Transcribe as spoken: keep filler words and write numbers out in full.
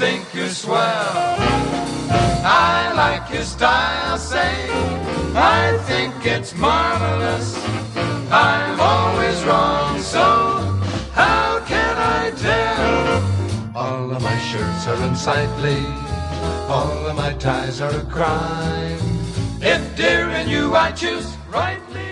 think you're swell. I like your style, say, I think it's marvelous. I'm always wrong, so how can I tell? All of my shirts are unsightly, all of my ties are a crime. If dear in you I choose rightly,